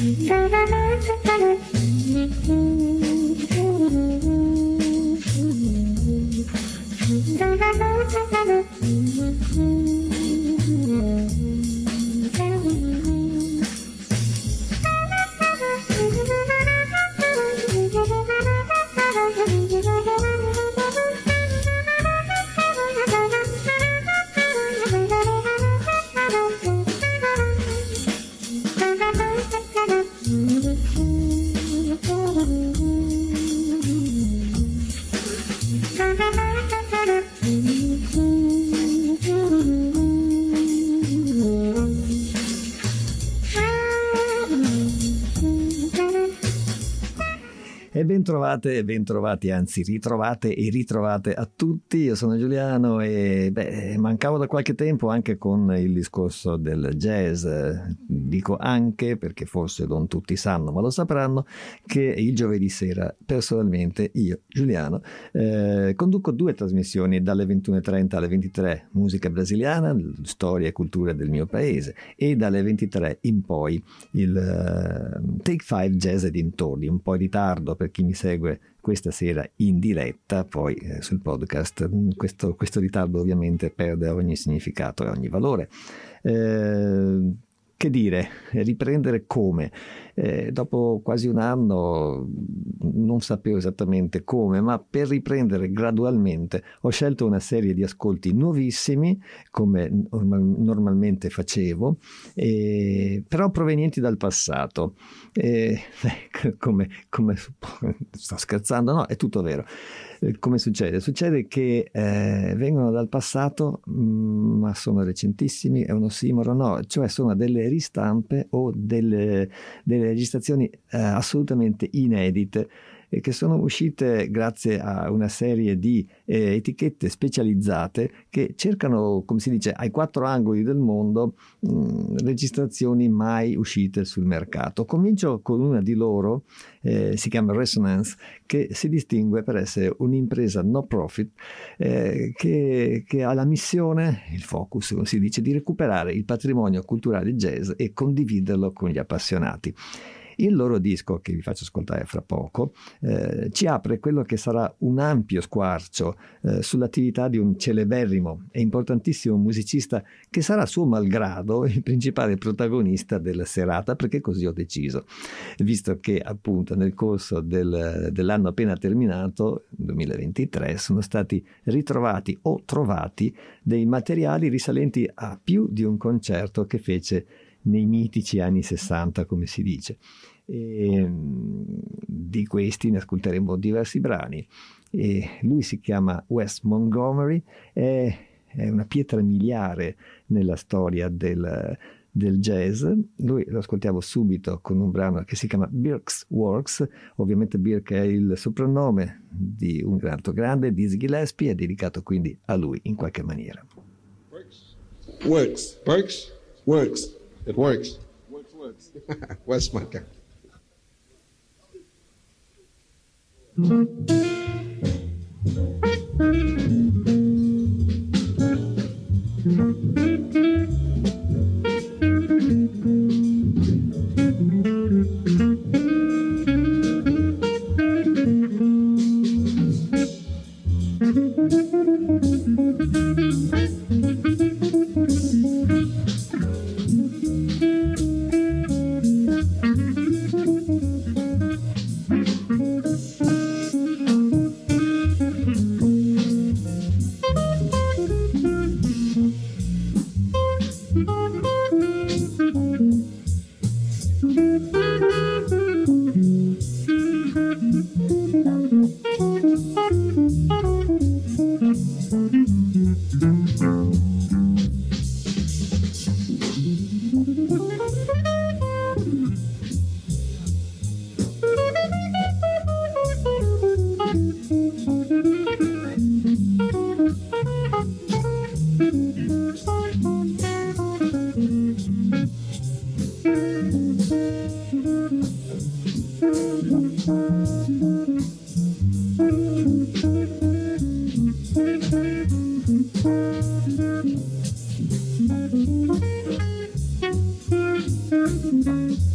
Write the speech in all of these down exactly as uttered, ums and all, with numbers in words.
E ben trovate, ben trovati, anzi ritrovate e ritrovate a tutti. Io sono Giuliano e beh, mancavo da qualche tempo anche con il discorso del jazz. Dico anche perché forse non tutti sanno, ma lo sapranno, che il giovedì sera personalmente io, Giuliano, eh, conduco due trasmissioni dalle ventuno e trenta alle ventitré, musica brasiliana, storia e cultura del mio paese, e dalle ventitré in poi il uh, Take Five Jazz e dintorni, un po' in ritardo per chi mi segue questa sera in diretta, poi eh, sul podcast questo, questo ritardo ovviamente perde ogni significato e ogni valore. Eh, che dire, riprendere come? Eh, dopo quasi un anno non sapevo esattamente come, ma per riprendere gradualmente ho scelto una serie di ascolti nuovissimi, come normal- normalmente facevo, eh, però provenienti dal passato. Eh, come, come sto scherzando? No, è tutto vero. Eh, come succede? Succede che eh, vengono dal passato, mh, ma sono recentissimi, è un ossimoro, no, cioè sono delle ristampe o delle, delle registrazioni eh, assolutamente inedite, eh, che sono uscite grazie a una serie di eh, etichette specializzate che cercano, come si dice, ai quattro angoli del mondo mh, registrazioni mai uscite sul mercato. Comincio con una di loro, eh, si chiama Resonance, che si distingue per essere un'impresa no profit eh, che, che ha la missione, il focus, come si dice, di recuperare il patrimonio culturale jazz e condividerlo con gli appassionati. Il loro disco, che vi faccio ascoltare fra poco, eh, ci apre quello che sarà un ampio squarcio eh, sull'attività di un celeberrimo e importantissimo musicista che sarà suo malgrado il principale protagonista della serata, perché così ho deciso, visto che appunto nel corso del, dell'anno appena terminato, duemilaventitré, sono stati ritrovati o trovati dei materiali risalenti a più di un concerto che fece nei mitici anni sessanta, come si dice. E di questi ne ascolteremo diversi brani. E lui si chiama Wes Montgomery, è, è una pietra miliare nella storia del, del jazz. Lui lo ascoltiamo subito con un brano che si chiama Birk's Works. Ovviamente Birk è il soprannome di un altro grande, Dizzy Gillespie, è dedicato quindi a lui in qualche maniera. Works, works, works, works. It works. Works, works. Wes Montgomery.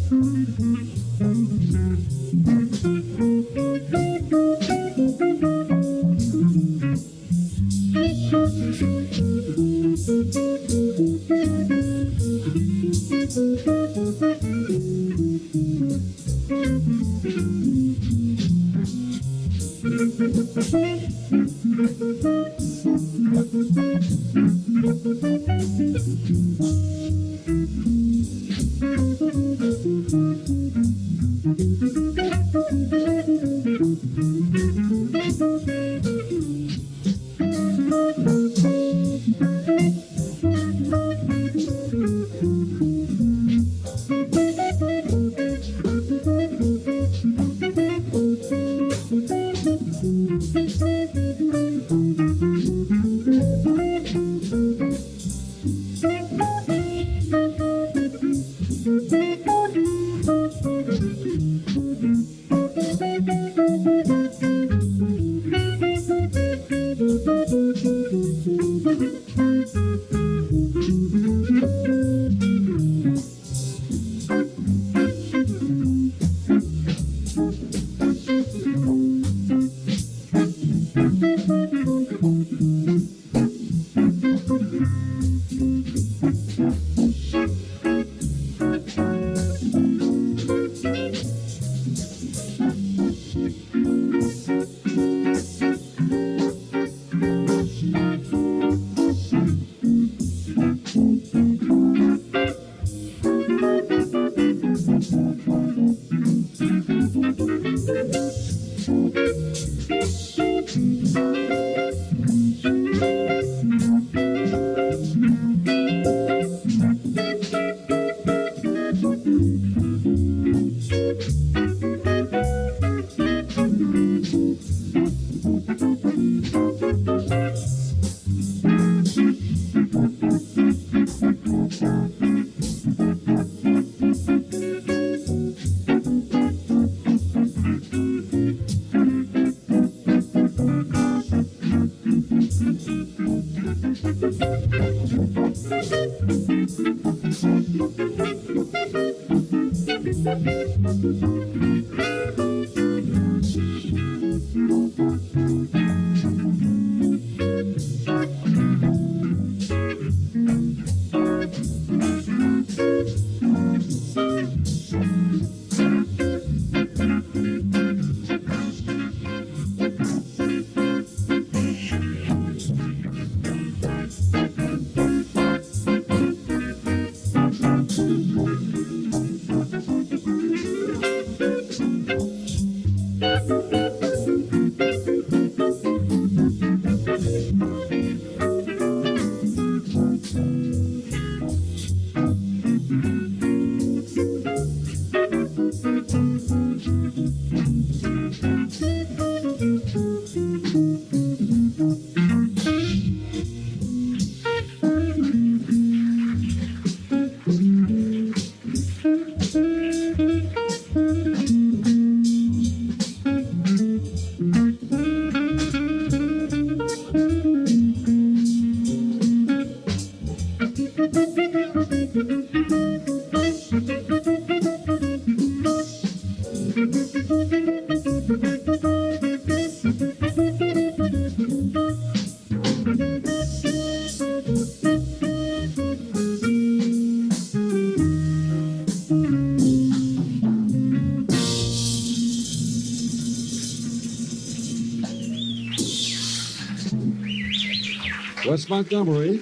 Wes Montgomery.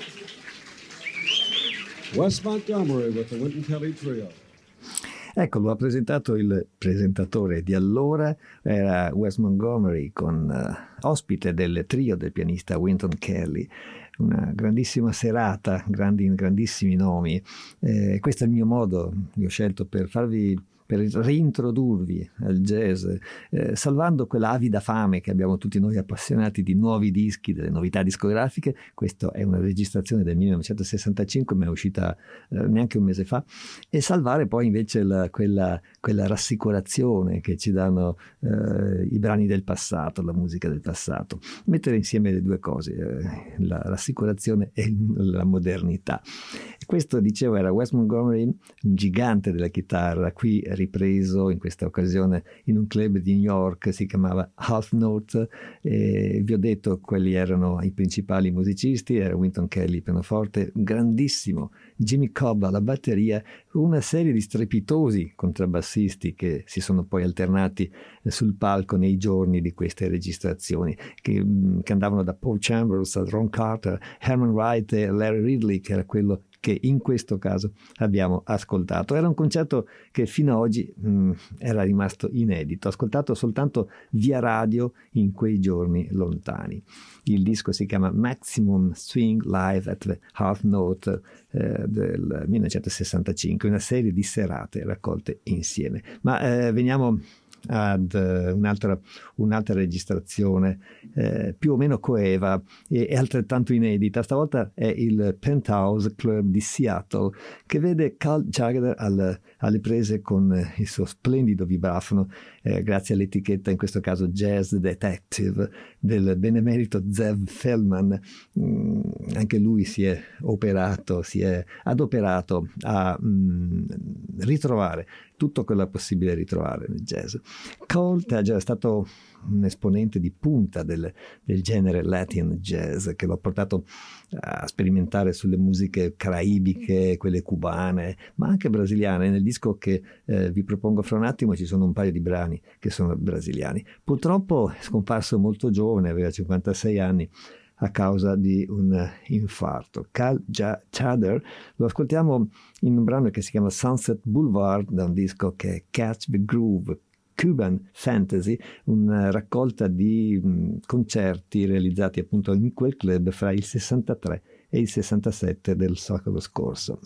Wes Montgomery with the Wynton Kelly Trio. Ecco, lo ha presentato il presentatore di allora, era Wes Montgomery, con uh, ospite del trio del pianista Wynton Kelly. Una grandissima serata, grandi, grandissimi nomi. Eh, questo è il mio modo, li ho scelto per farvi per reintrodurvi al jazz, eh, salvando quella avida fame che abbiamo tutti noi appassionati di nuovi dischi, delle novità discografiche. Questa è una registrazione del millenovecentosessantacinque, ma è uscita eh, neanche un mese fa, e salvare poi invece la, quella, quella rassicurazione che ci danno eh, i brani del passato, la musica del passato, mettere insieme le due cose, eh, la rassicurazione e la modernità. E questo, dicevo, era Wes Montgomery, un gigante della chitarra, qui ripreso in questa occasione in un club di New York, si chiamava Half Note, e vi ho detto quelli erano i principali musicisti, era Wynton Kelly pianoforte, grandissimo, Jimmy Cobb alla batteria, una serie di strepitosi contrabbassisti che si sono poi alternati sul palco nei giorni di queste registrazioni, che, che andavano da Paul Chambers a Ron Carter, Herman Wright e Larry Ridley, che era quello che in questo caso abbiamo ascoltato. Era un concerto che fino ad oggi mh, era rimasto inedito, ascoltato soltanto via radio in quei giorni lontani. Il disco si chiama Maximum Swing Live at the Half Note eh, del millenovecentosessantacinque, una serie di serate raccolte insieme. Ma eh, veniamo ad uh, un'altra, un'altra registrazione eh, più o meno coeva e, e altrettanto inedita. Stavolta è il Penthouse Club di Seattle, che vede Carl Jagger al, alle prese con il suo splendido vibrafono, eh, grazie all'etichetta, in questo caso Jazz Detective, del benemerito Zev Feldman. Mm, anche lui si è operato, si è adoperato a mm, ritrovare tutto quello che è possibile ritrovare nel jazz. Cole Jagger è stato un esponente di punta del, del genere Latin jazz, che l'ha portato a sperimentare sulle musiche caraibiche, quelle cubane, ma anche brasiliane. Nel disco che eh, vi propongo fra un attimo ci sono un paio di brani che sono brasiliani. Purtroppo è scomparso molto giovane, aveva cinquantasei anni, a causa di un infarto. Carl Jagger lo ascoltiamo in un brano che si chiama Sunset Boulevard, da un disco che è Catch the Groove Cuban Fantasy, una raccolta di mh, concerti realizzati appunto in quel club fra il sessantatré e il sessantasette del secolo scorso.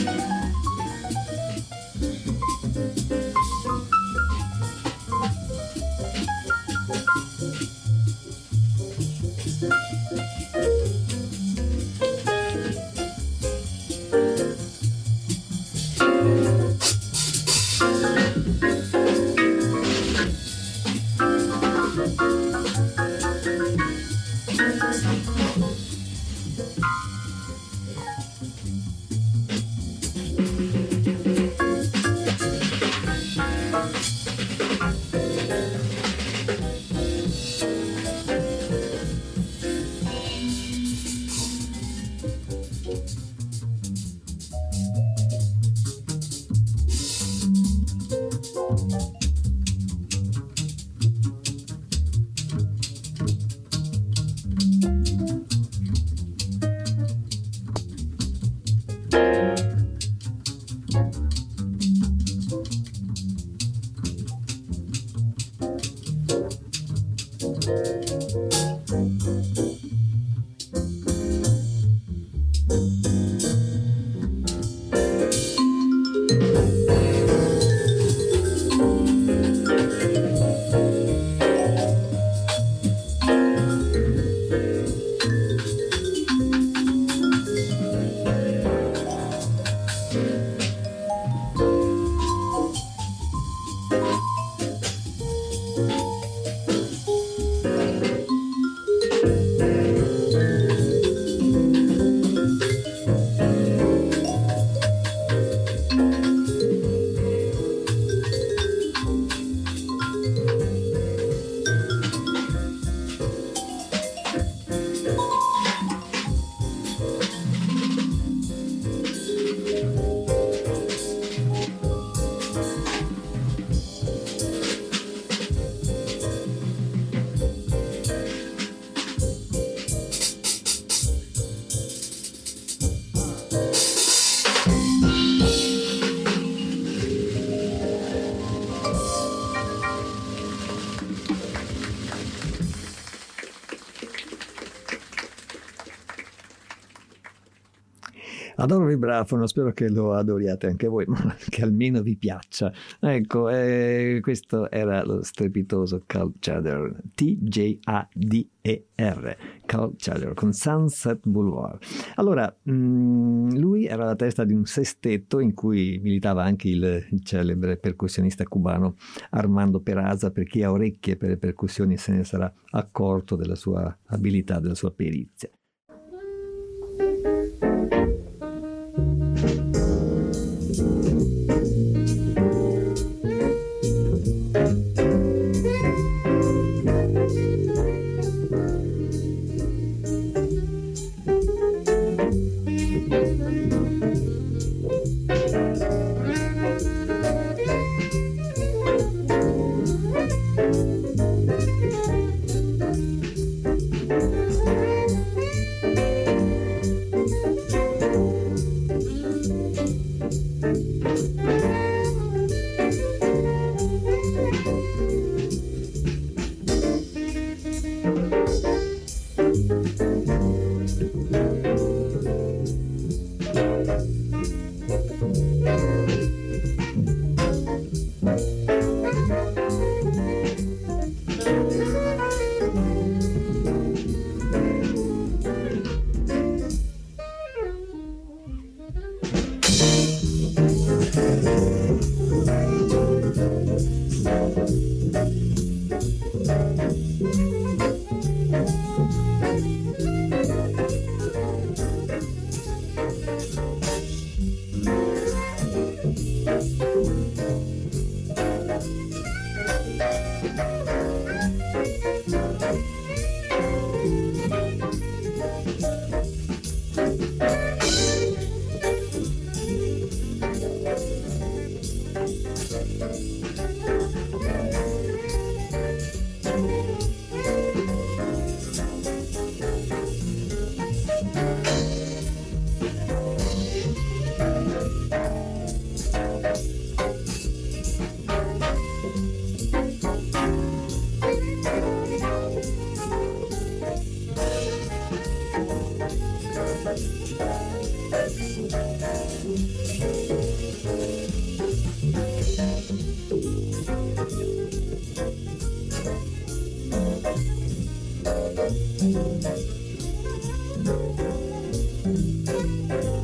Adoro il vibrafono, spero che lo adoriate anche voi, ma che almeno vi piaccia. Ecco, eh, questo era lo strepitoso Carl Tjader, T J A D E R, Carl Tjader, con Sunset Boulevard. Allora, mh, lui era alla testa di un sestetto in cui militava anche il celebre percussionista cubano Armando Peraza. Per chi ha orecchie per le percussioni se ne sarà accorto della sua abilità, della sua perizia.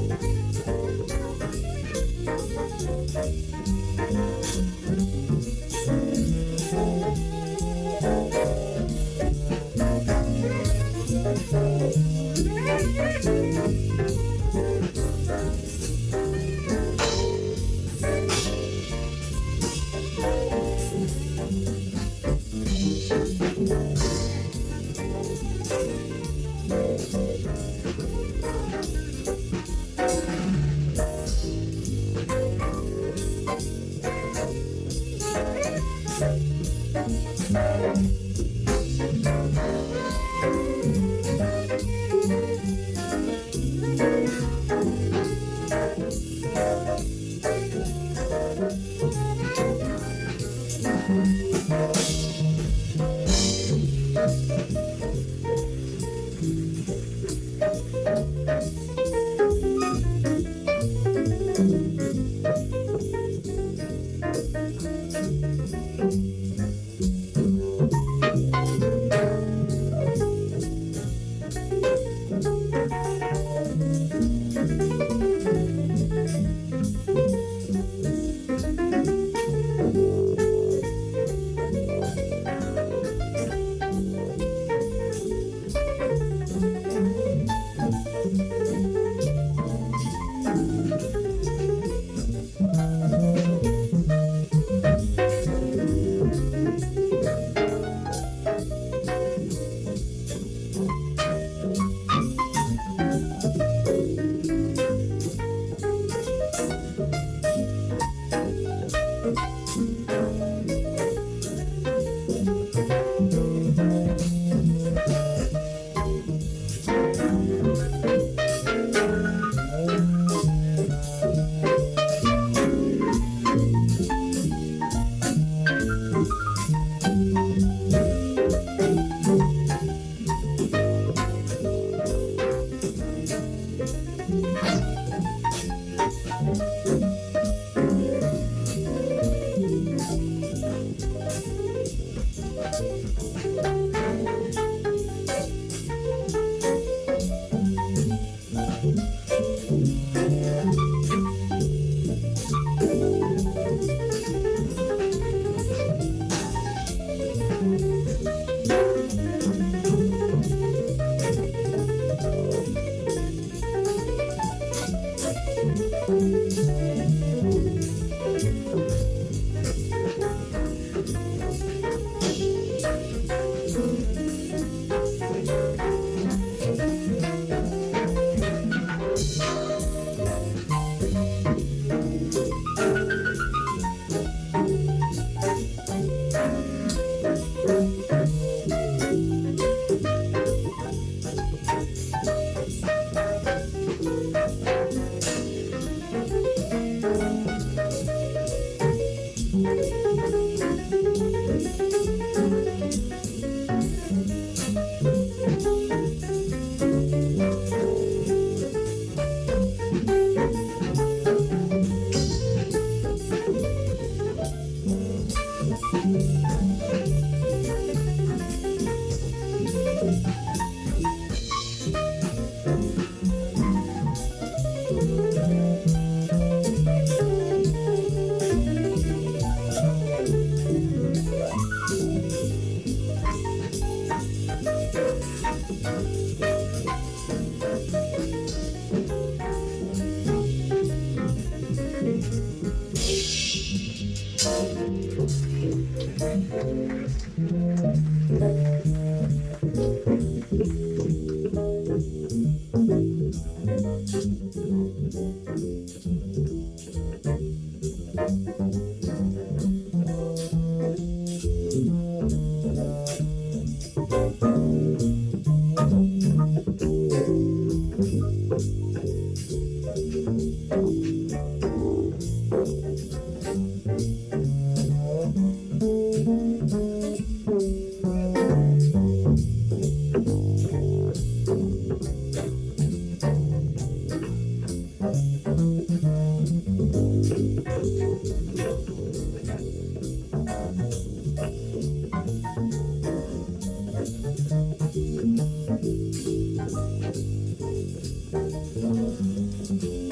Thank you.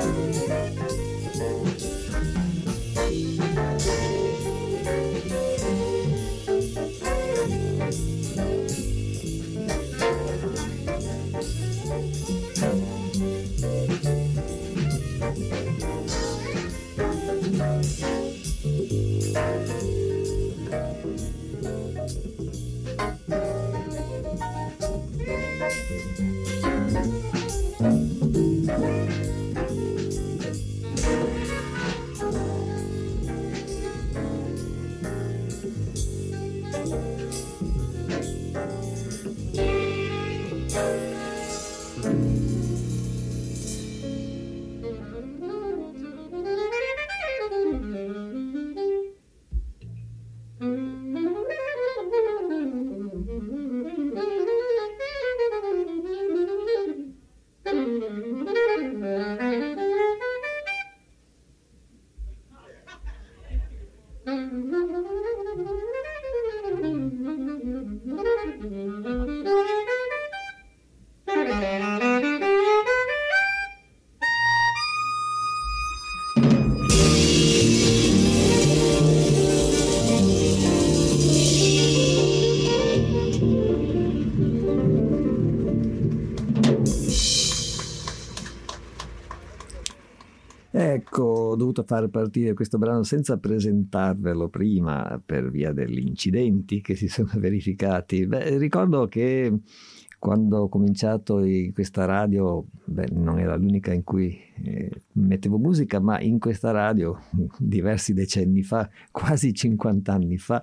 Ecco, ho dovuto far partire questo brano senza presentarvelo prima per via degli incidenti che si sono verificati. Beh, ricordo che quando ho cominciato in questa radio, beh, non era l'unica in cui eh, mettevo musica, ma in questa radio diversi decenni fa, quasi cinquanta anni fa,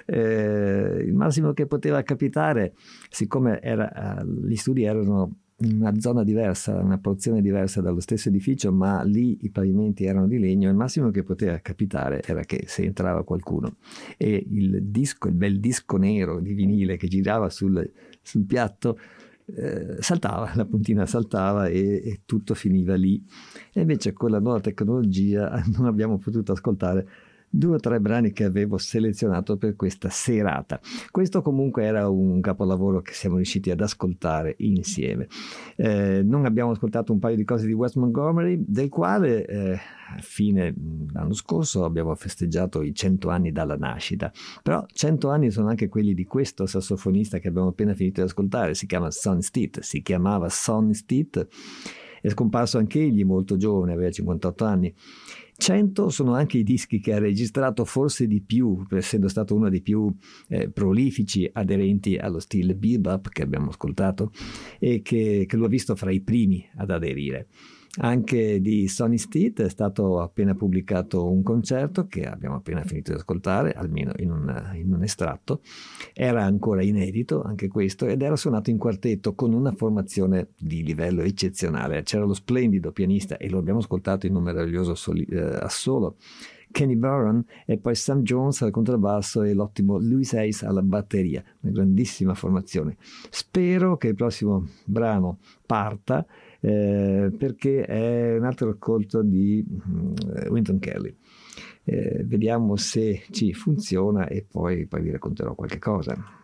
eh, il massimo che poteva capitare, siccome era, gli studi erano in una zona diversa, una porzione diversa dallo stesso edificio, ma lì i pavimenti erano di legno, il massimo che poteva capitare era che se entrava qualcuno e il disco, il bel disco nero di vinile che girava sul, sul piatto, eh, saltava, la puntina saltava e, e tutto finiva lì. E invece con la nuova tecnologia non abbiamo potuto ascoltare due o tre brani che avevo selezionato per questa serata. Questo comunque era un capolavoro che siamo riusciti ad ascoltare insieme. Eh, non abbiamo ascoltato un paio di cose di Wes Montgomery, del quale eh, a fine l'anno scorso abbiamo festeggiato i cento anni dalla nascita, però cento anni sono anche quelli di questo sassofonista che abbiamo appena finito di ascoltare. Si chiama Sonny Stitt, si chiamava Sonny Stitt, è scomparso anche egli molto giovane, aveva cinquantotto anni. cento sono anche i dischi che ha registrato, forse di più, essendo stato uno dei più eh, prolifici aderenti allo stile bebop che abbiamo ascoltato e che, che lo ha visto fra i primi ad aderire. Anche di Sonny Stitt è stato appena pubblicato un concerto che abbiamo appena finito di ascoltare, almeno in un, in un estratto. Era ancora inedito anche questo ed era suonato in quartetto con una formazione di livello eccezionale. C'era lo splendido pianista, e lo abbiamo ascoltato in un meraviglioso soli, eh, assolo, Kenny Barron, e poi Sam Jones al contrabbasso e l'ottimo Louis Hayes alla batteria. Una grandissima formazione. Spero che il prossimo brano parta, eh, perché è un altro ascolto di uh, Wynton Kelly. Eh, vediamo se ci funziona e poi, poi vi racconterò qualche cosa.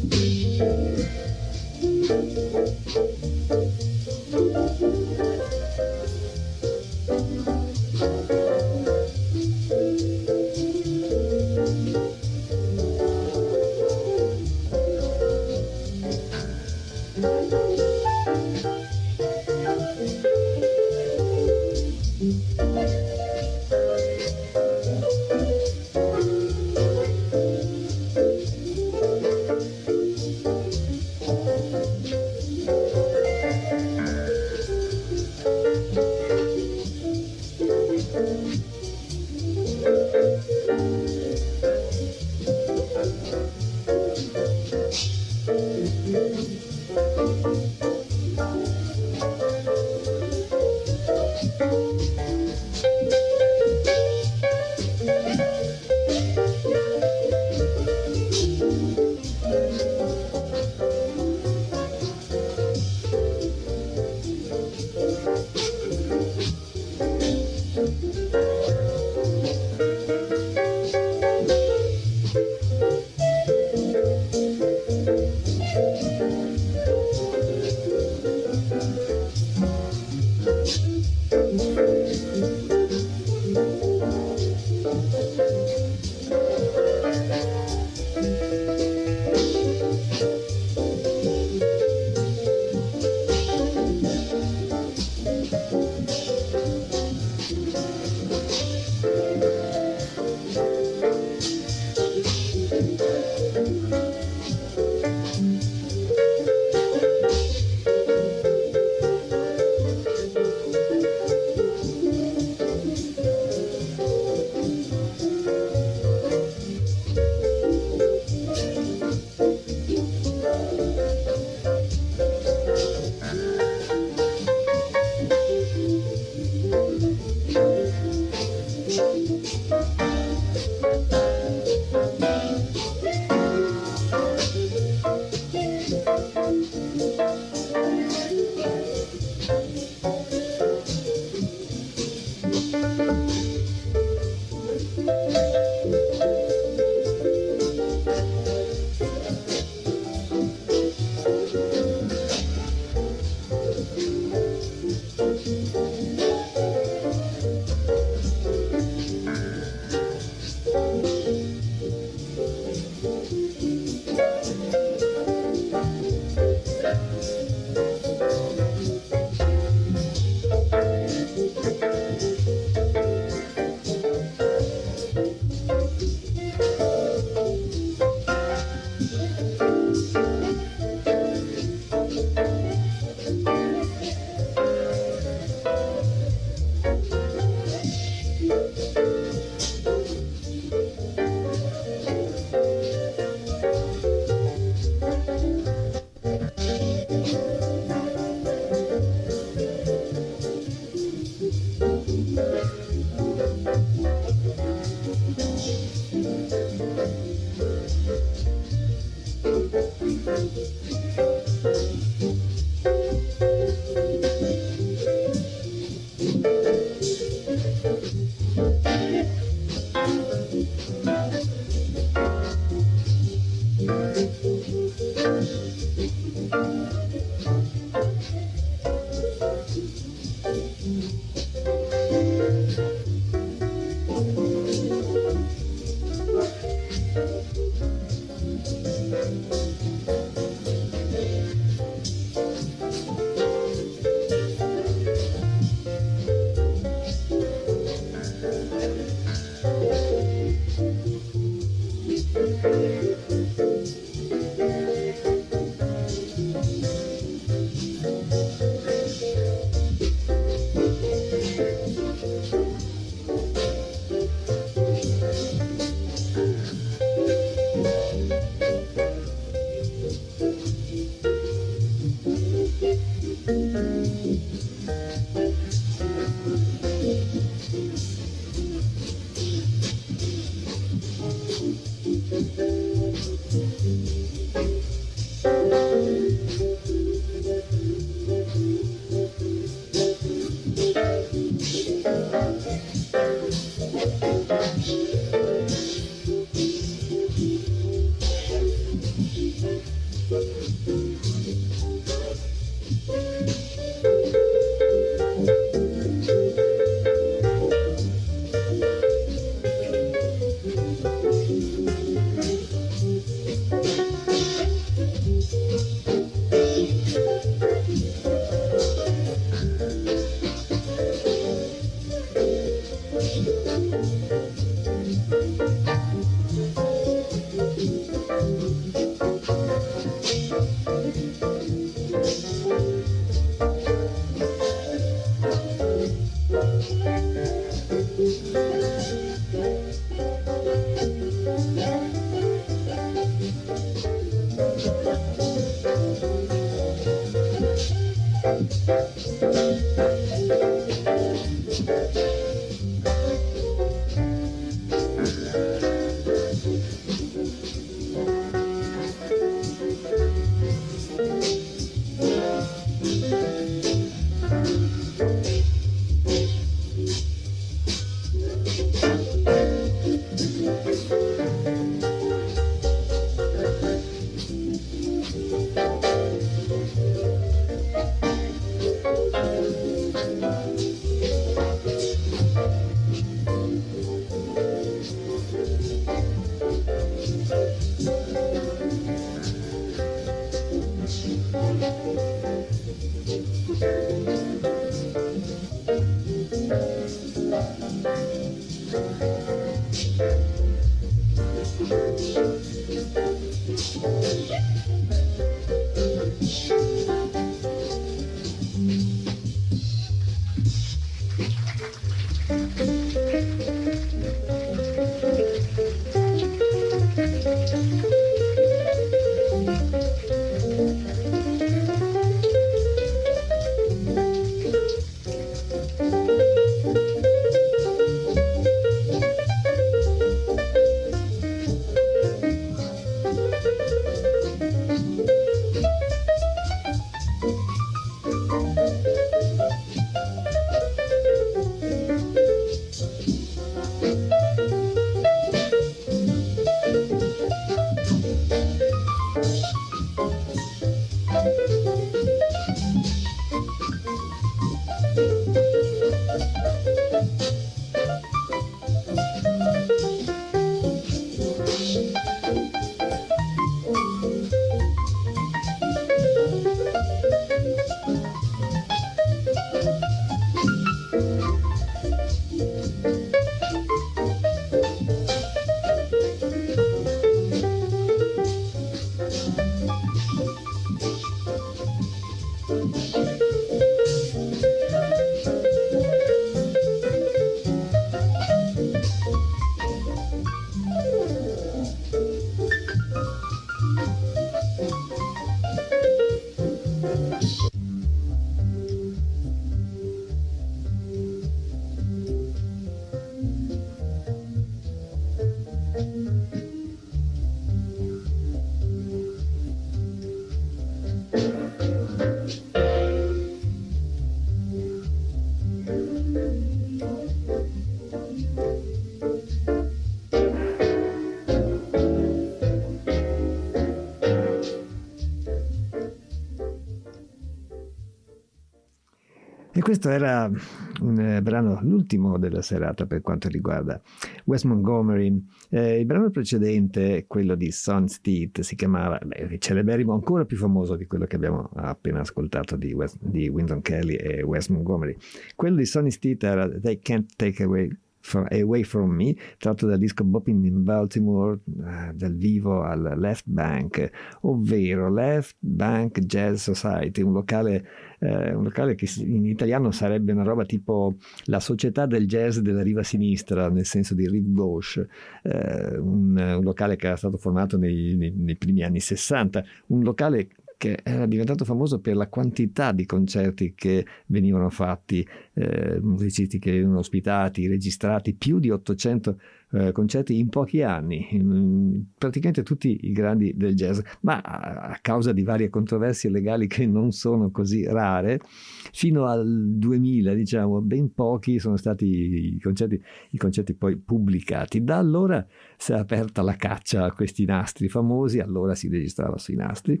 E questo era un eh, brano, l'ultimo della serata per quanto riguarda Wes Montgomery. Eh, il brano precedente, quello di Sonny Stitt, si chiamava, beh, celeberrimo, ancora più famoso di quello che abbiamo appena ascoltato di, Wes, di Wynton Kelly e Wes Montgomery. Quello di Sonny Stitt era They Can't Take Away Away From Me, tratto dal disco Bopping in Baltimore, eh, dal vivo al Left Bank, ovvero Left Bank Jazz Society, un locale, eh, un locale che in italiano sarebbe una roba tipo la società del jazz della riva sinistra, nel senso di rive gauche, eh, un, un locale che era stato formato nei, nei, nei primi anni sessanta, un locale che era diventato famoso per la quantità di concerti che venivano fatti, eh, musicisti che venivano ospitati, registrati, più di ottocento eh, concerti in pochi anni, in, praticamente tutti i grandi del jazz, ma a, a causa di varie controversie legali che non sono così rare, fino al duemila, diciamo, ben pochi sono stati i concerti, i concerti poi pubblicati. Da allora si è aperta la caccia a questi nastri famosi, allora si registrava sui nastri,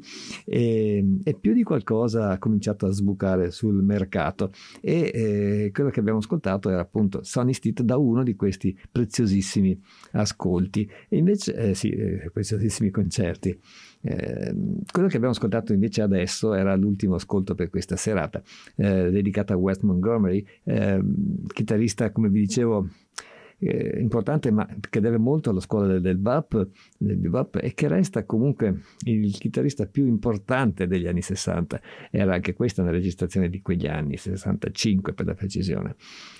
e, e più di qualcosa ha cominciato a sbucare sul mercato, e eh, quello che abbiamo ascoltato era appunto Sonny Stitt da uno di questi preziosissimi ascolti, e invece eh, sì, eh, preziosissimi concerti. Eh, quello che abbiamo ascoltato invece adesso era l'ultimo ascolto per questa serata, eh, dedicata a Wes Montgomery, eh, chitarrista, come vi dicevo, Eh, importante, ma che deve molto alla scuola del, del bop, del bebop, e che resta comunque il chitarrista più importante degli anni sessanta. Era anche questa una registrazione di quegli anni, sessantacinque per la precisione,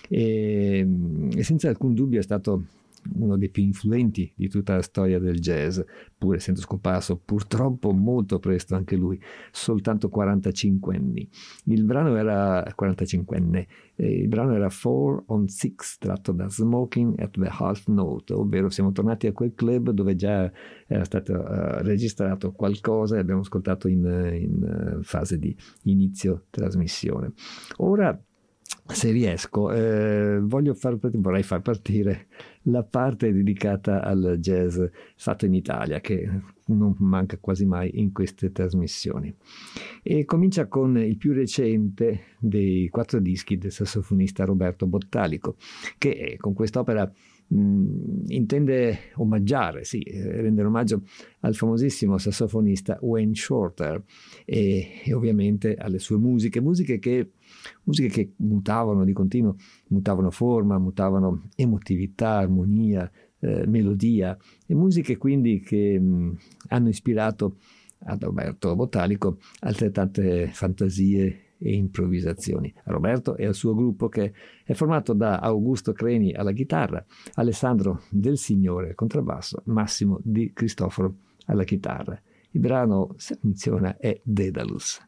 e, e senza alcun dubbio è stato uno dei più influenti di tutta la storia del jazz, pur essendo scomparso purtroppo molto presto anche lui, soltanto quarantacinque anni. Il brano era quarantacinquenne, eh, il brano era four on six, tratto da Smoking at the Half Note, ovvero siamo tornati a quel club dove già era stato uh, registrato qualcosa e abbiamo ascoltato in, in uh, fase di inizio trasmissione. Ora, se riesco, eh, voglio far, vorrei far partire la parte dedicata al jazz fatto in Italia, che non manca quasi mai in queste trasmissioni, e comincia con il più recente dei quattro dischi del sassofonista Roberto Bottalico, che con quest'opera mh, intende omaggiare, sì, rendere omaggio al famosissimo sassofonista Wayne Shorter e, e ovviamente alle sue musiche, musiche che, musiche che mutavano di continuo, mutavano forma, mutavano emotività, armonia, eh, melodia, e musiche quindi che mh, hanno ispirato ad Roberto Bottalico altrettante fantasie e improvvisazioni. A Roberto e al suo gruppo, che è formato da Augusto Creni alla chitarra, Alessandro Del Signore al contrabbasso, Massimo Di Cristoforo alla chitarra. Il brano, se funziona, è Daedalus.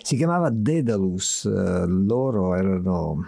Si chiamava Daedalus, eh, loro erano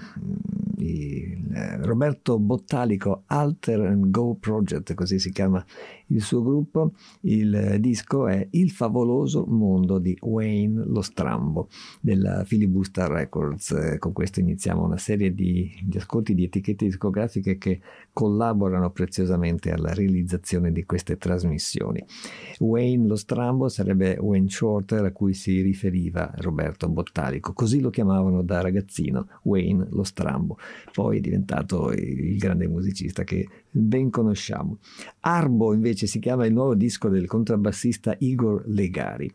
il Roberto Bottalico Alter and Go Project, così si chiama il suo gruppo. Il disco è Il favoloso mondo di Wayne lo Strambo della Filibuster Records. Con questo iniziamo una serie di, di ascolti di etichette discografiche che collaborano preziosamente alla realizzazione di queste trasmissioni. Wayne lo Strambo sarebbe Wayne Shorter, a cui si riferiva Roberto Bottalico, così lo chiamavano da ragazzino, Wayne lo Strambo. Poi è diventato il grande musicista che ben conosciamo. Arbo invece si chiama il nuovo disco del contrabbassista Igor Legari.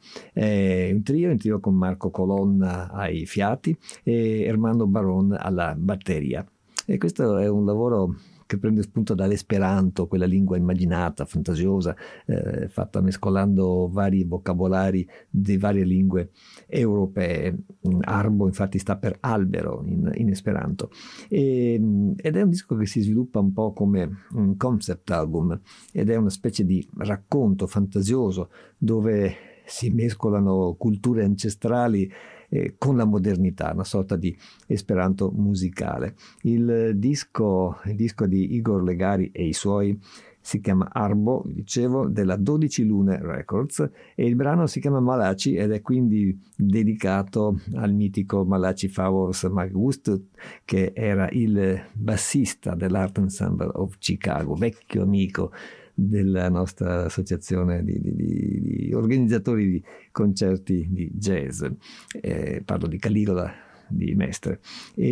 È un trio, un trio con Marco Colonna ai fiati e Ermanno Baron alla batteria. E questo è un lavoro che prende spunto dall'esperanto, quella lingua immaginata, fantasiosa, eh, fatta mescolando vari vocabolari di varie lingue europee. Arbo infatti sta per albero in, in esperanto, e, ed è un disco che si sviluppa un po' come un concept album, ed è una specie di racconto fantasioso dove si mescolano culture ancestrali Eh, con la modernità, una sorta di esperanto musicale. Il disco, il disco di Igor Legari e i suoi si chiama Arbo, dicevo, della dodici Lune Records, e il brano si chiama Malachi ed è quindi dedicato al mitico Malachi Favors Magust, che era il bassista dell'Art Ensemble of Chicago, vecchio amico della nostra associazione di, di, di, di organizzatori di concerti di jazz. Eh, parlo di Caligola di Mestre.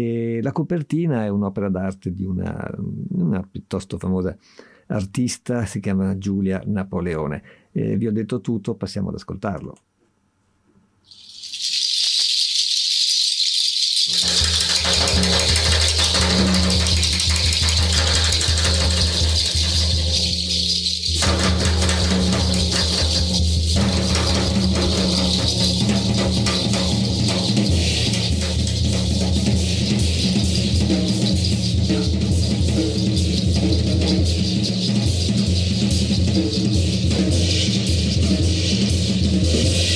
E la copertina è un'opera d'arte di una, una piuttosto famosa artista, si chiama Giulia Napoleone. Eh, vi ho detto tutto, passiamo ad ascoltarlo. Thank you.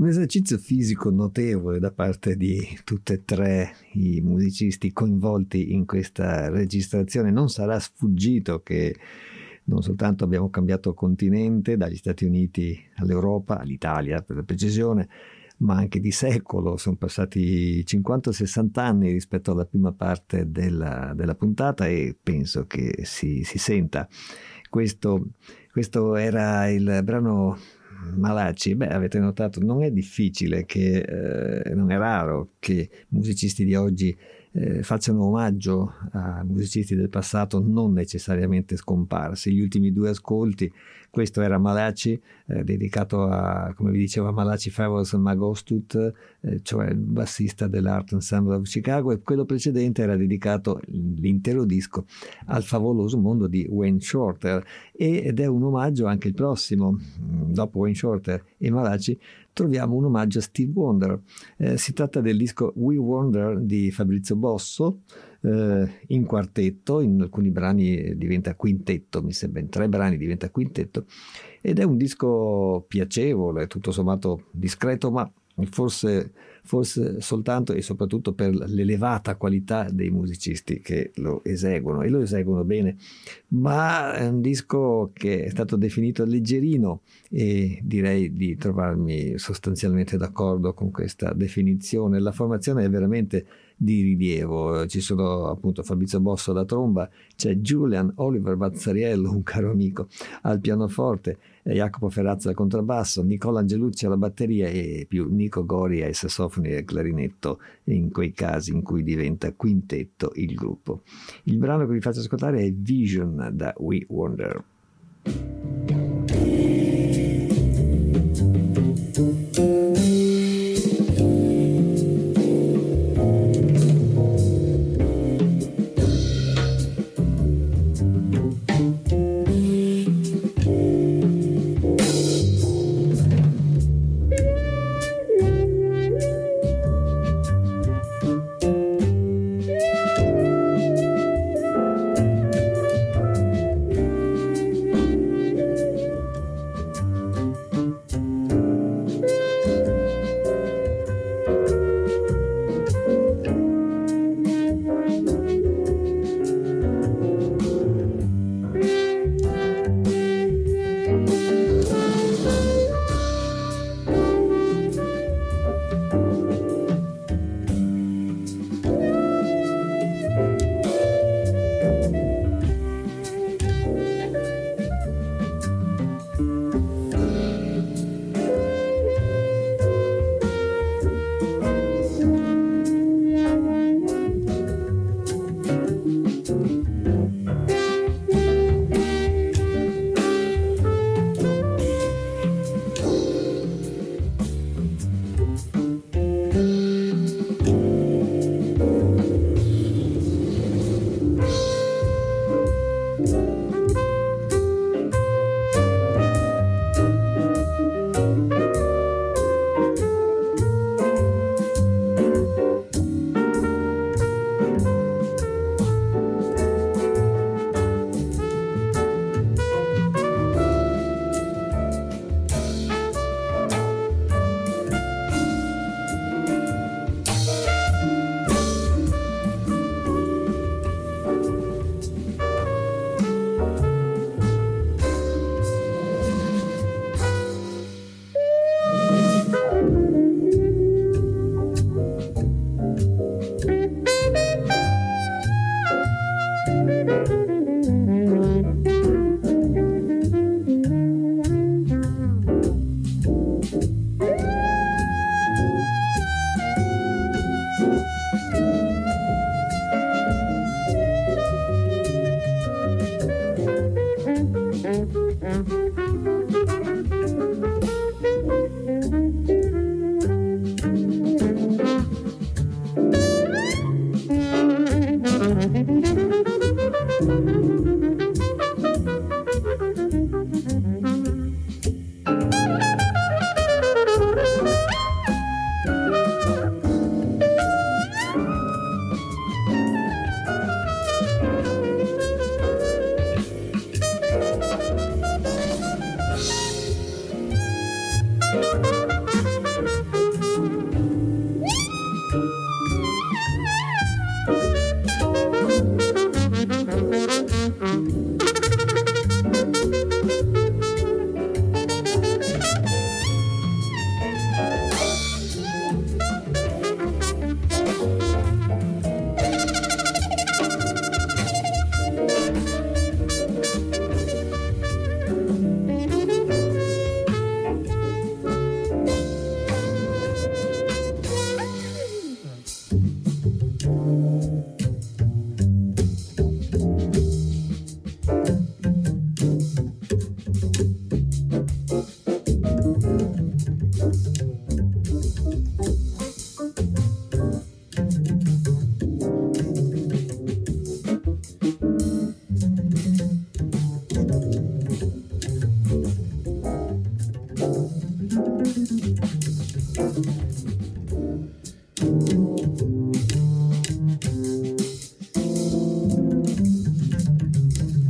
Un esercizio fisico notevole da parte di tutti e tre i musicisti coinvolti in questa registrazione. Non sarà sfuggito che non soltanto abbiamo cambiato continente, dagli Stati Uniti all'Europa, all'Italia per la precisione, ma anche di secolo. Sono passati cinquanta sessanta anni rispetto alla prima parte della, della puntata e penso che si, si senta. Questo, questo era il brano Malachi. Beh, avete notato, non è difficile che, eh, non è raro che musicisti di oggi eh, facciano omaggio a musicisti del passato non necessariamente scomparsi. Gli ultimi due ascolti, questo era Malachi, eh, dedicato a, come vi dicevo, a Malachi Favors Magostut, eh, cioè il bassista dell'Art Ensemble of Chicago, e quello precedente era dedicato, l'intero disco, al favoloso mondo di Wayne Shorter, ed è un omaggio anche il prossimo. Dopo Wayne Shorter e Malachi troviamo un omaggio a Steve Wonder. Eh, si tratta del disco We Wonder di Fabrizio Bosso, eh, in quartetto, in alcuni brani diventa quintetto, mi sembra in tre brani diventa quintetto, ed è un disco piacevole, tutto sommato discreto, ma forse, forse soltanto e soprattutto per l'elevata qualità dei musicisti che lo eseguono, e lo eseguono bene. Ma è un disco che è stato definito leggerino e direi di trovarmi sostanzialmente d'accordo con questa definizione. La formazione è veramente di rilievo, ci sono appunto Fabrizio Bosso alla tromba, c'è Julian Oliver Bazzariello, un caro amico, al pianoforte, Jacopo Ferrazza al contrabbasso, Nicola Angelucci alla batteria e più Nico Gori ai sassofoni e al clarinetto, in quei casi in cui diventa quintetto il gruppo. Il brano che vi faccio ascoltare è Vision da We Wonder.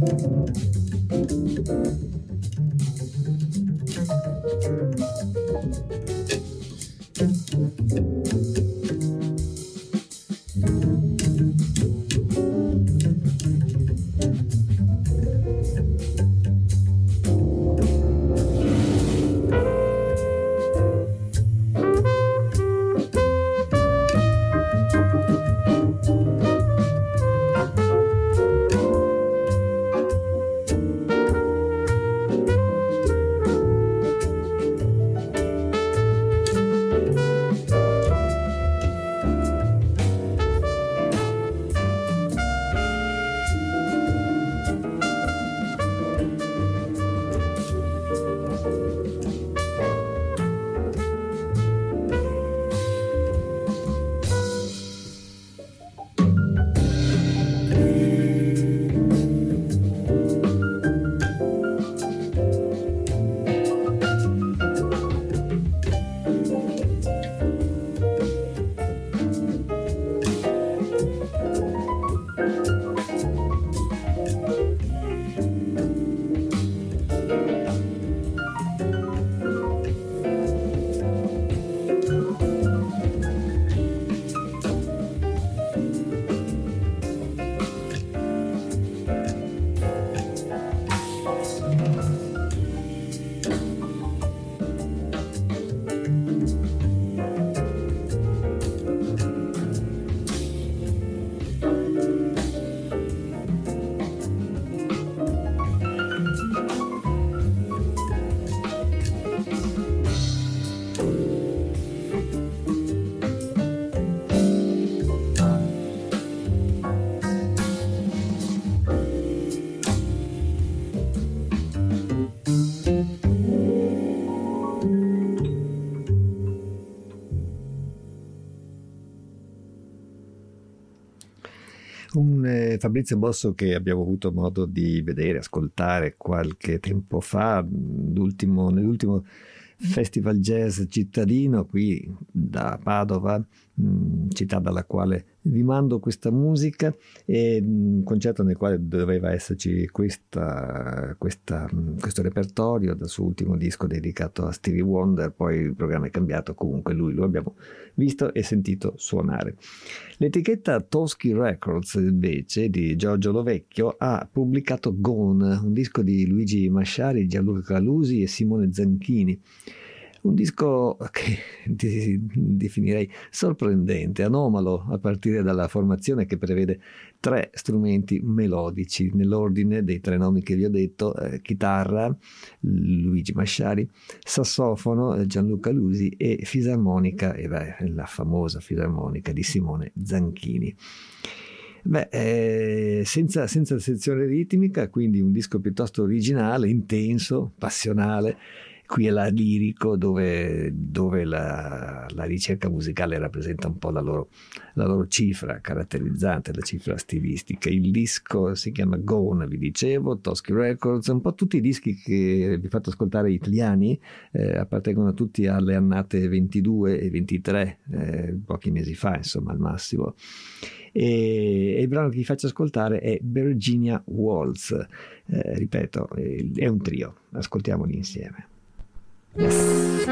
Un eh, Fabrizio Bosso che abbiamo avuto modo di vedere, ascoltare qualche tempo fa, l'ultimo, nell'ultimo Festival Jazz cittadino qui da Padova, mh, città dalla quale vi mando questa musica, e un concerto nel quale doveva esserci questa, questa, questo repertorio dal suo ultimo disco dedicato a Stevie Wonder. Poi il programma è cambiato, comunque lui lo abbiamo visto e sentito suonare. L'etichetta Toschi Records invece di Giorgio Lovecchio ha pubblicato Gone, un disco di Luigi Masciari, Gianluca Lusi e Simone Zanchini. Un disco che definirei sorprendente, anomalo, a partire dalla formazione che prevede tre strumenti melodici, nell'ordine dei tre nomi che vi ho detto: eh, chitarra, Luigi Masciari, sassofono, Gianluca Lusi, e fisarmonica, e beh, la famosa fisarmonica di Simone Zanchini. Beh, eh, senza, senza sezione ritmica, quindi un disco piuttosto originale, intenso, passionale. Qui è la lirico, dove, dove la, la ricerca musicale rappresenta un po' la loro, la loro cifra caratterizzante, la cifra stilistica. Il disco si chiama Gone, vi dicevo, Toschi Records. Un po' tutti i dischi che vi ho fatto ascoltare italiani eh, appartengono tutti alle annate ventidue e ventitré, eh, pochi mesi fa, insomma, al massimo. E, e il brano che vi faccio ascoltare è Virginia Waltz, eh, ripeto, è un trio, ascoltiamoli insieme. Yes.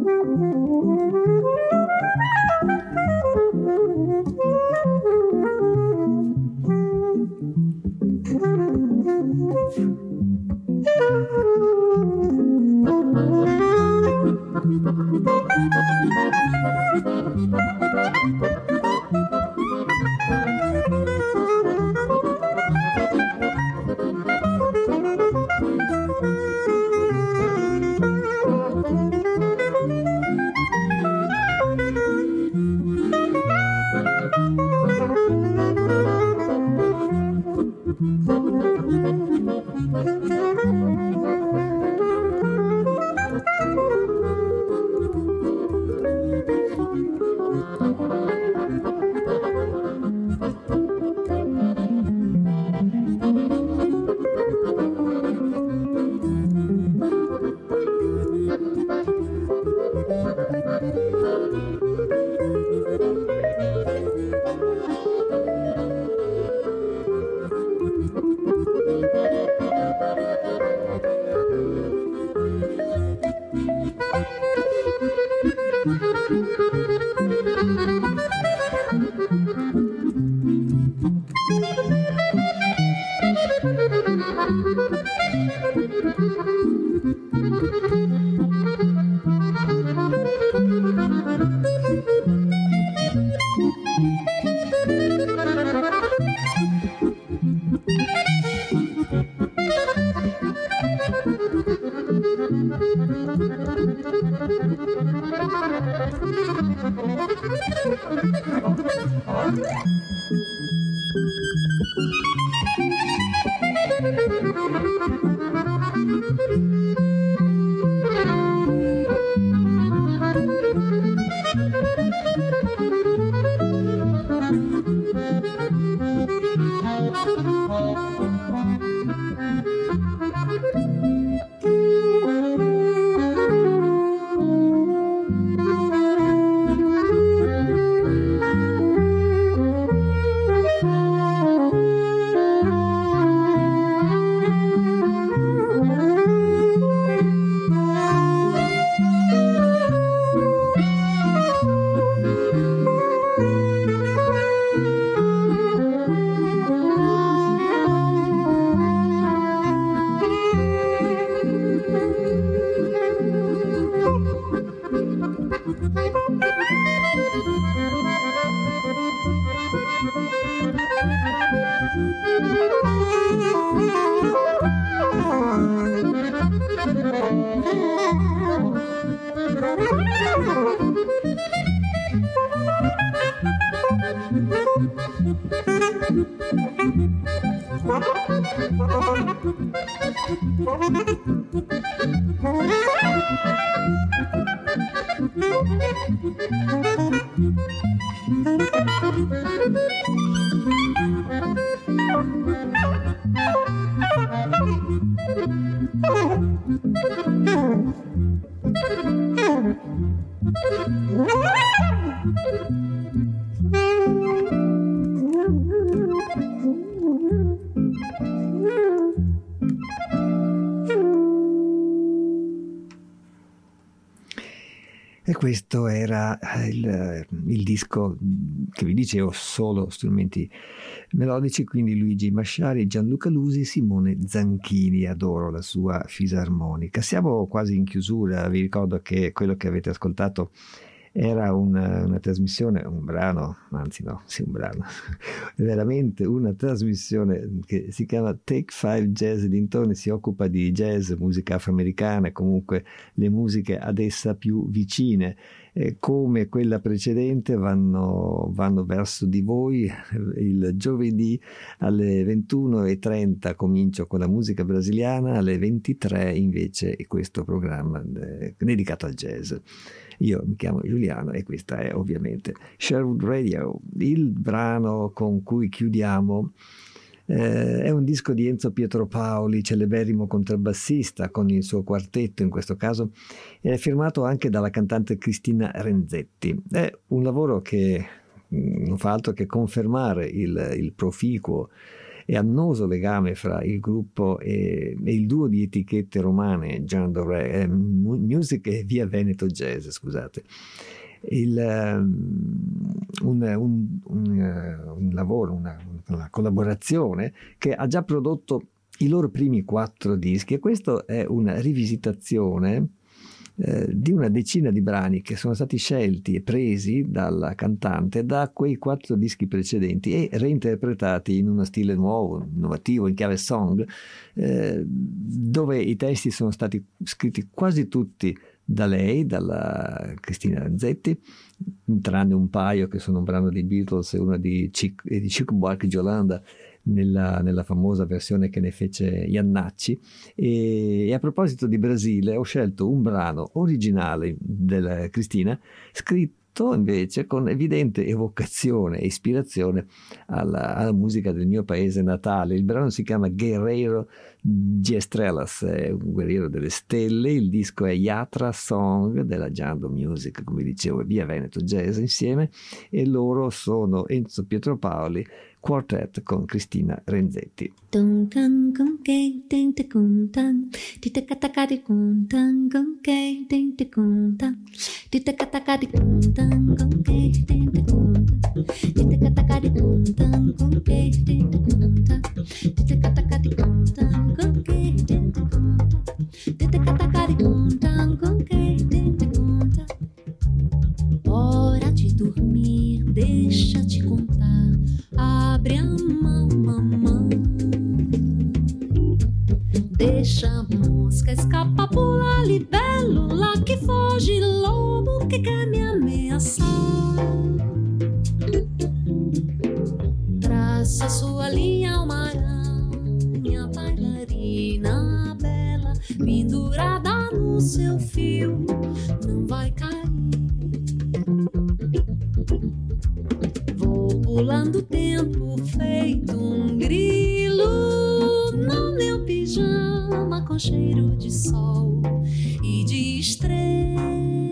E questo era il, il disco che vi dicevo, solo strumenti melodici, quindi Luigi Masciari, Gianluca Lusi, Simone Zanchini. Adoro la sua fisarmonica. Siamo quasi in chiusura, vi ricordo che quello che avete ascoltato era una, una trasmissione, un brano, anzi no, sì un brano, veramente una trasmissione che si chiama Take Five Jazz e dintorni, si occupa di jazz, musica afroamericana, comunque le musiche ad essa più vicine. Eh, come quella precedente vanno, vanno verso di voi. Il giovedì alle ventuno e trenta comincio con la musica brasiliana, alle ventitré invece questo programma eh, dedicato al jazz. Io mi chiamo Giuliano e questa è ovviamente Sherwood Radio. Il brano con cui chiudiamo eh, è un disco di Enzo Pietro-Paoli, celeberrimo contrabbassista con il suo quartetto in questo caso, e è firmato anche dalla cantante Cristina Renzetti. È un lavoro che non fa altro che confermare il, il proficuo e annoso legame fra il gruppo e, e il duo di etichette romane Jean Doré, eh, Music e Via Veneto Jazz, scusate. Il, um, un, un, un, un lavoro, una, una collaborazione che ha già prodotto i loro primi quattro dischi, e questo è una rivisitazione eh, di una decina di brani che sono stati scelti e presi dalla cantante da quei quattro dischi precedenti e reinterpretati in uno stile nuovo, innovativo, in chiave song, eh, dove i testi sono stati scritti quasi tutti da lei, dalla Cristina Renzetti, tranne un paio che sono un brano di Beatles e uno di Chic, di Chico Buarque Yolanda nella, nella famosa versione che ne fece Iannacci. E, e a proposito di Brasile, ho scelto un brano originale della Cristina, scritto invece con evidente evocazione e ispirazione alla, alla musica del mio paese natale. Il brano si chiama Guerreiro de Estrelas, è un guerriero delle stelle. Il disco è Yatra Song della Jando Music, come dicevo, e Via Veneto Jazz insieme, e loro sono Enzo Pietropaoli Quartet con Cristina Renzetti. Hora de dormir, deixa te contar. Abre a mão, mamãe. Deixa a mosca escapar, pula libélula que foge, lobo que quer me ameaçar. Traça sua linha, uma aranha bailarina bela, pendurada no seu fio, não vai cair. Vou pulando o tempo feito um grilo no meu pijama com cheiro de sol e de estrelas.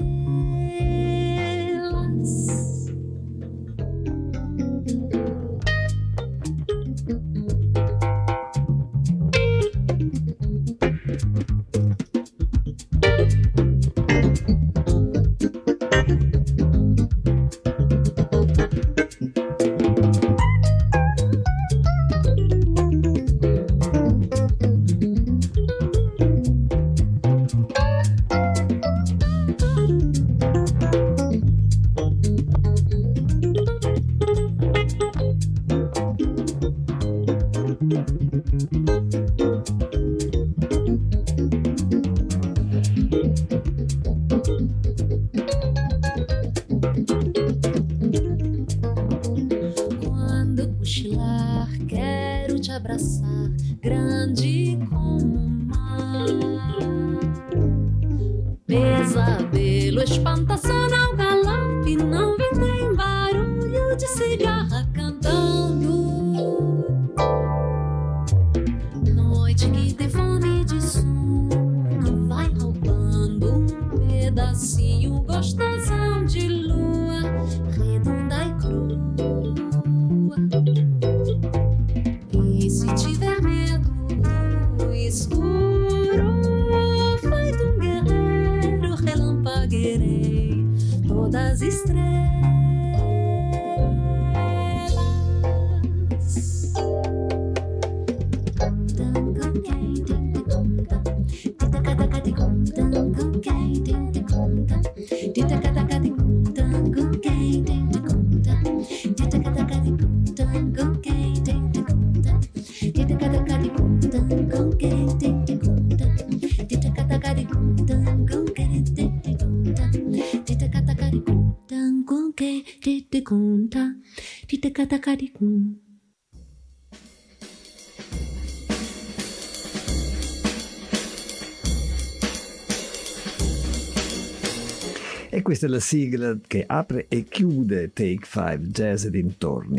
E questa è la sigla che apre e chiude Take Five Jazz e dintorni.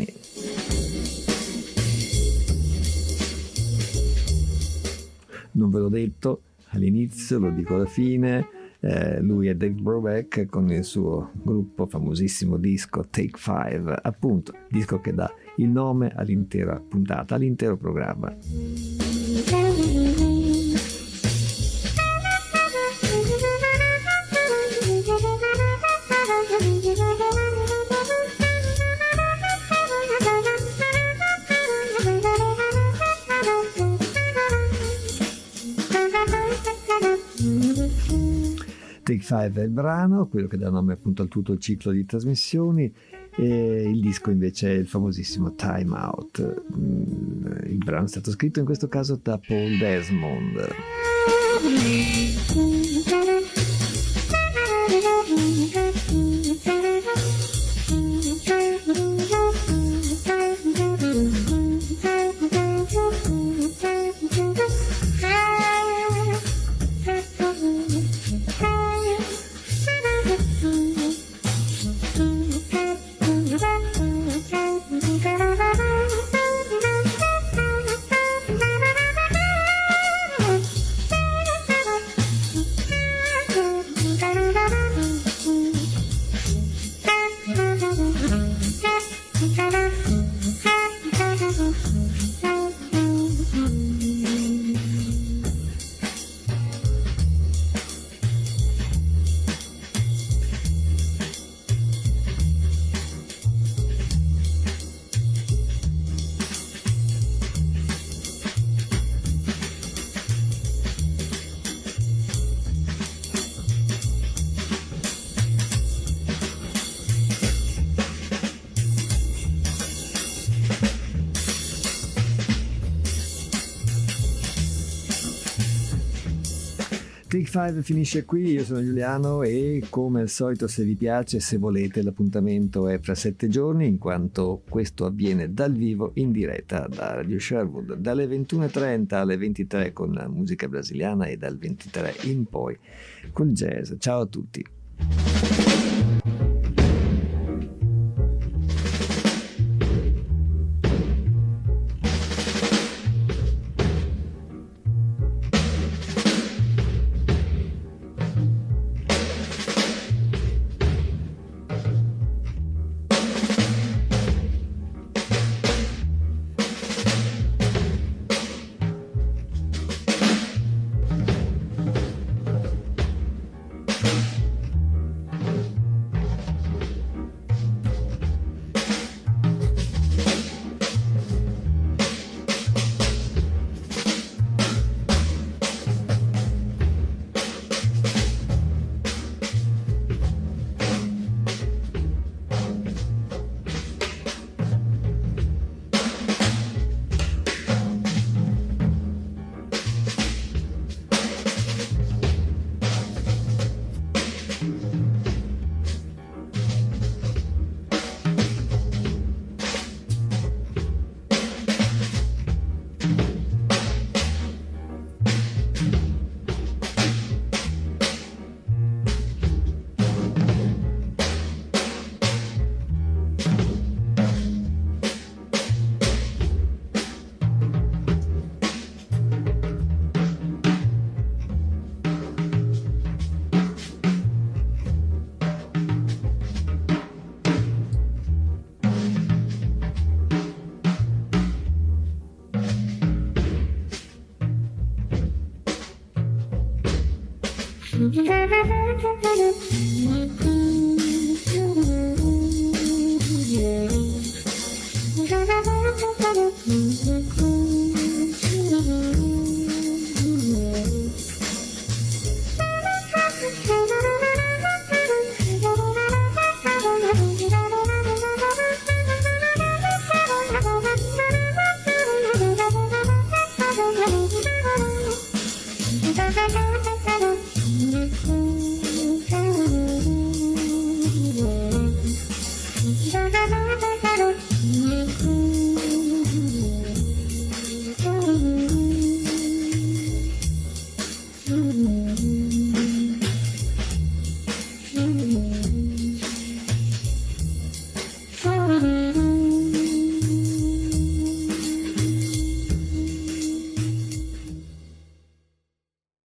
Non ve l'ho detto all'inizio, lo dico alla fine, Eh, lui è David Brubeck con il suo gruppo famosissimo disco Take Five, appunto, disco che dà il nome all'intera puntata, all'intero programma. Take Five è il brano, quello che dà nome appunto al tutto il ciclo di trasmissioni, e il disco invece è il famosissimo Time Out. Il brano è stato scritto in questo caso da Paul Desmond. Take Five finisce qui, io sono Giuliano e come al solito, se vi piace, se volete, l'appuntamento è fra sette giorni, in quanto questo avviene dal vivo in diretta da Radio Sherwood dalle ventuno e trenta alle ventitré con la musica brasiliana e dal ventitré in poi col jazz. Ciao a tutti. Mm-hmm.